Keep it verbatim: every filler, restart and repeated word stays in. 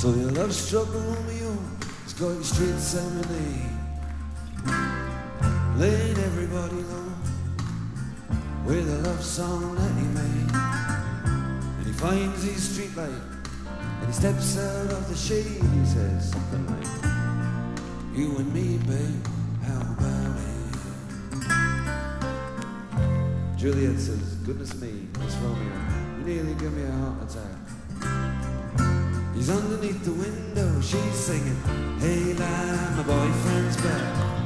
So your love struck Romeo, it's got you straight serenade, laying everybody low with a love song that he made. And he finds his street light and he steps out of the shade. He says something like, you and me, babe, how about it? Juliet says, goodness me, Miss Romeo, you nearly give me a heart attack. He's underneath the window, she's singing, hey lad, my boyfriend's back.